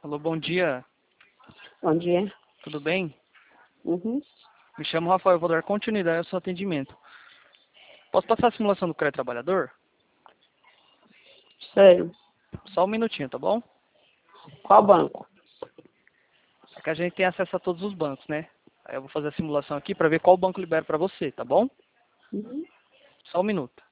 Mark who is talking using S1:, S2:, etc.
S1: Alô, bom dia.
S2: Bom dia.
S1: Tudo bem?
S2: Uhum.
S1: Me chamo Rafael, eu vou dar continuidade ao seu atendimento. Posso passar a simulação do crédito trabalhador?
S2: Sei.
S1: Só um minutinho, tá bom?
S2: Qual banco?
S1: É que a gente tem acesso a todos os bancos, né? Aí eu vou fazer a simulação aqui para ver qual banco libera para você, tá bom?
S2: Uhum.
S1: Só um minuto.